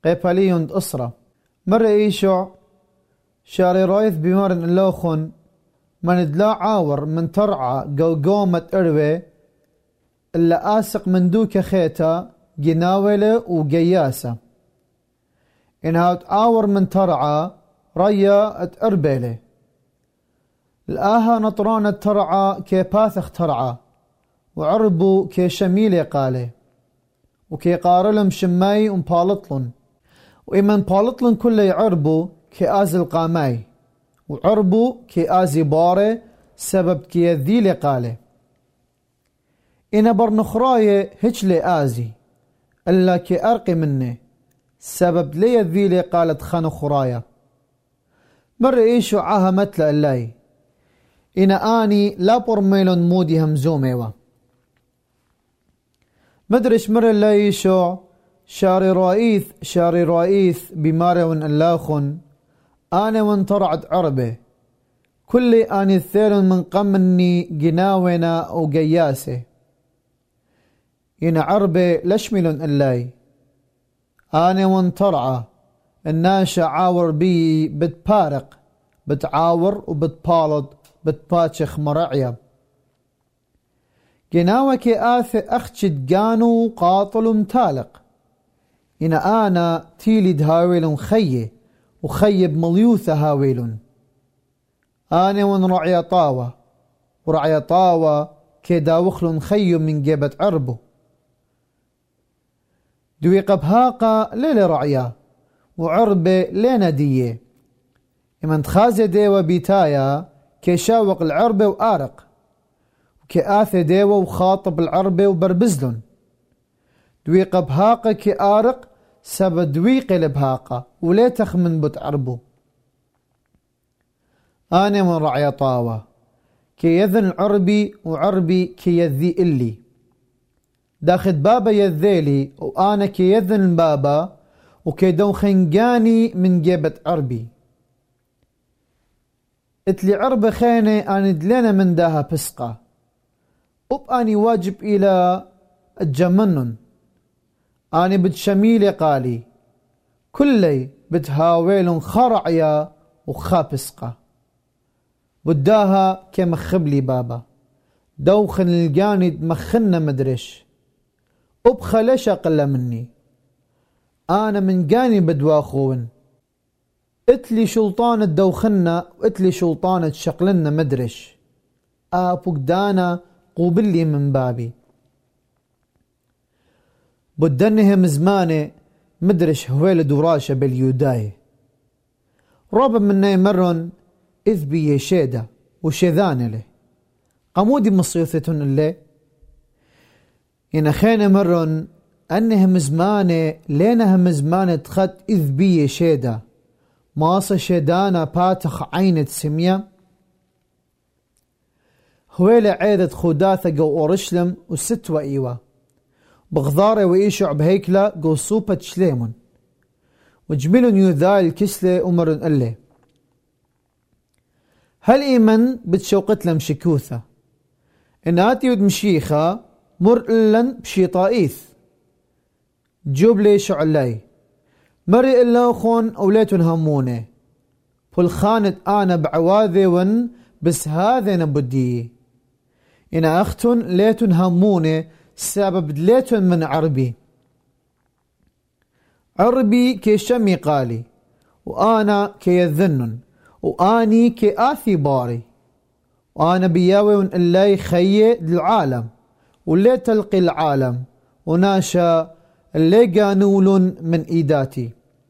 قيباليون أسرة مر إيشع شاري رايث بمارن اللوخن من دلا عاور من ترعى قوقومة إروي إلا آسق من دوك خيتا جناولة وقياسة إنها تآور من ترعى ريا اتأربيله الآها نطران الترعى كي باثخ ترعى وعربو كي شميلي قاله وكي قارلم شماي ومبالطلن وإمن بالطلن كله يعربو كي آزي القاماي وعربو كي آزي باري سبب كي يذيلي قاله إنا برنخراي هجلي آزي إلا كي أرقي مني سبب لي يذيلي قالت خانو خرايا مر إيشو عاها متلا اللاي إنا آني لا برميلون مودي همزوميوا مدرش مر اللاي إيشو شاري رئيث بمارون اللاخن أنا وانطرعت عربه كل آني الثير من قمني جناونا وقياسه إن عربه لشملون اللاي أنا وانطرعه الناشا عاور بي بتبارق بتعاور وبتبالض بتباتشخ مرعيا جناوك آث أخشد جانو قاطل متالق إن أنا تيلد هاويل خيه وخيب مليوث هاويل أنا ون رعي طاوة ورعي طاوة كدا وخل خي من جيبة عربه دوي قبهاقة ليل رعيا وعربة لينا ديه إمن تخازي ديوة بيتايا كيشاوق العربة وآرق وكآثي ديوة وخاطب العربة وبربزلن دوي قبهاقة كآرق سبب دويق لبهاقة ولا تخمن بتعربو أنا من رعي طاوة كي يذن عربي وعربي كي يذي إلي داخد بابا يذيلي وأنا كي يذن بابا وكي دون خنقاني من جيبة عربي اتلي عربة خيني أنا دلنا من داها بسقة أني واجب إلى الجمنن أنا بتشميلي قالي كلي بتهاويل خرعيا وخابسقة بداها كمخبلي بابا دوخن الجاني مخنا مدرش أبخلش أقل مني أنا من جاني بدواخون اتلي شلطانة دوخنا واتلي شلطانة شقلنا مدرش أبوك دانا قوبلي من بابي بدنهم زماني مدرش هويل دراشة باليوداي رابا منا مرن إذ بي شيدة وشيذان له قمودي مصيثة اللي إن خينا مرن أنهم زماني لينهم زماني تخد إذ بي شيدة ماصة شيدانا باتخ عينة سمية هويل عيدة خداثة قو أورشلم وست وإيوة بغضارة وإيشع بهيكلة قو صوبة شليمون وجميلون يوذاي الكسلة ومرن اللي هل إيمن بتشوقت لهم شكوثة إن آتي ودمشيخة مر إلن بشي طائث جوب لي شعلاي مري إلا خون أوليتون هموني فل خانت أنا بعواذي ون بس هذا نبدي إن أختن ليتون هموني سبب ليتون من عربي كشمي قالي وأنا كيذنن وآني كآثي باري وأنا بياوي اللي خيي العالم واللي تلقي العالم وناشا اللي قانول من إيداتي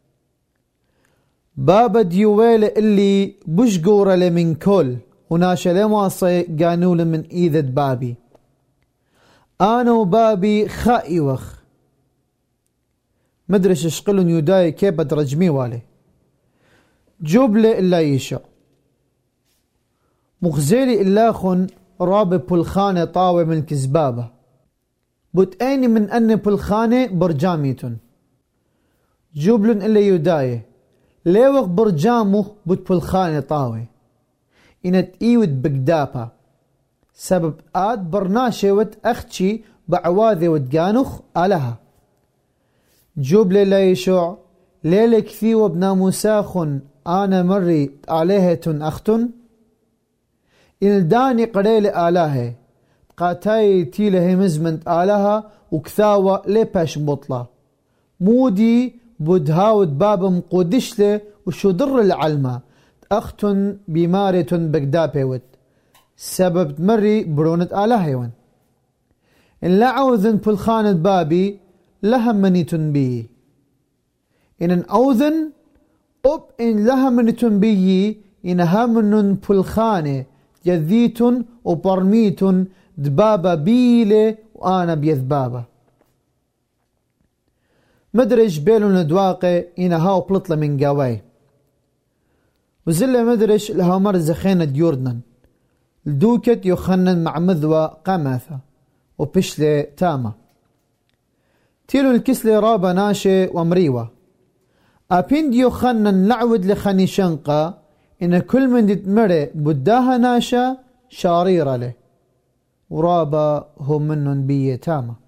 بابا ديويل اللي بشقورة من كل وناشا لماصي قانول من إيدة بابي أنا وبابي خائي وخ مدرش اشقلن يداي كيف بدرجمي والي جوبلي إلا يشع مخزيلي إلاخن رابي بلخانة طاوي من كزبابة بتأيني من أن بلخانة برجاميتن جوبلن إلا يداي ليوغ برجامه بت بلخانة طاوي إنت إيود بقدابة سبب آد برناشي وت أختشي بعواذي وتقانخ آلها جوبلي إلا يشع ليلك ثي وابنا مساخ أنا مري عليه أختن إن داني قريل آلاهي قاتاي تيله مزمنت آلها وكثاوة لباش بطلة مودي بدهاود باب مقودشله وشو در العلمة أختن بمارة بقدابيوت سبب مري برونة آلاهيون إن لا عوذن بلخانة بابي لهمنيتن بي إن أوذن أب إن لهمنيتن بي إن همنن بلخانة جذيتن وبرميتن دبابة بيلة وأنا بيذبابة مدرج بيلون دواقي إن هاو بلطلة من قاواي وزلة مدرج لها مرزة خينة يوردنن الدوكت يخنن مع مذوى قماثة وبشلة تامة تيلو الكسلة رابا ناشي ومريوة أبين يخنن لعود لخني شنقة إن كل من تتمري بداها ناشا شاريرة له ورابا هم منن بيه تامة